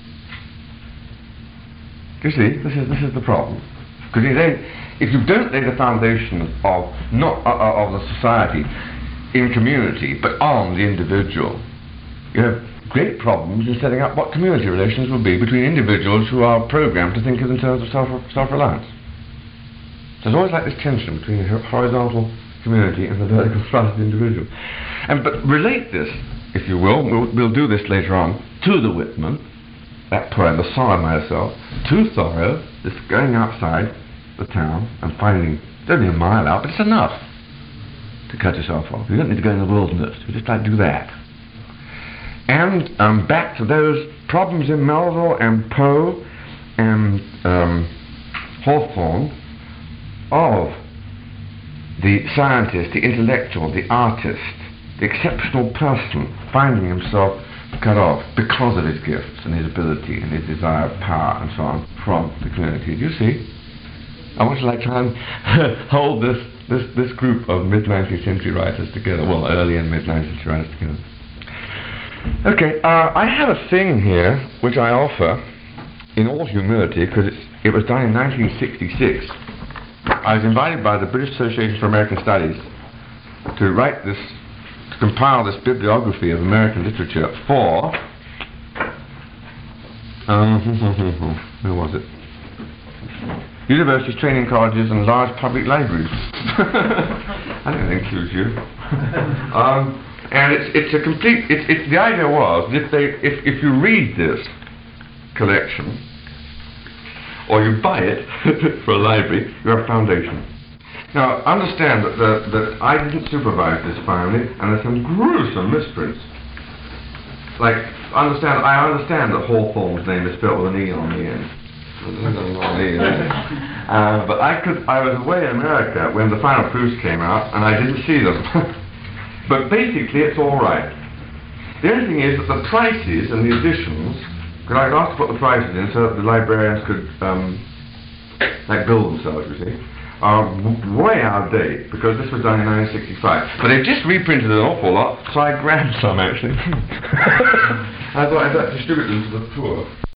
You see, this is, this is the problem. Because if you don't lay the foundation of, not, uh, of the society in community, but on the individual, you have great problems in setting up what community relations will be between individuals who are programmed to think of themselves as self, self-reliance. So there's always like this tension between the horizontal community and the vertical thrust of the individual. And but relate this, if you will, we'll, we'll do this later on, to the Whitman, that poem, The Song of Myself, to Thoreau, this going outside the town and finding, it's only a mile out, but it's enough to cut yourself off. You don't need to go in the wilderness, you just like to do that. And um, back to those problems in Melville and Poe and um, Hawthorne of the scientist, the intellectual, the artist, the exceptional person finding himself cut off because of his gifts and his ability and his desire of power and so on from the community. Do you see? I want to like try and hold this, this, this group of mid-nineteenth century writers together, well, early and mid-nineteenth century writers together. Okay, uh, I have a thing here which I offer in all humility because it was done in nineteen sixty-six. I was invited by the British Association for American Studies to write this, to compile this bibliography of American literature for, um, where was it? Universities, training colleges, and large public libraries. I don't include you. um, and it's it's a complete. It's it's the idea was if they if if you read this collection or you buy it for a library, you have a foundation. Now understand that the, that I didn't supervise this finally, and there's some gruesome misprints. Like understand, I understand that Hawthorne's name is spelled with an E on the end. uh, but I could. I was away in America when the final proofs came out, and I didn't see them. But basically, it's all right. The only thing is that the prices and the editions, because I asked to put the prices in so that the librarians could um, like bill themselves, you see, are w way out of date because this was done in nineteen sixty-five. But they've just reprinted an awful lot, so I grabbed some actually. I thought I'd like to distribute them to the poor.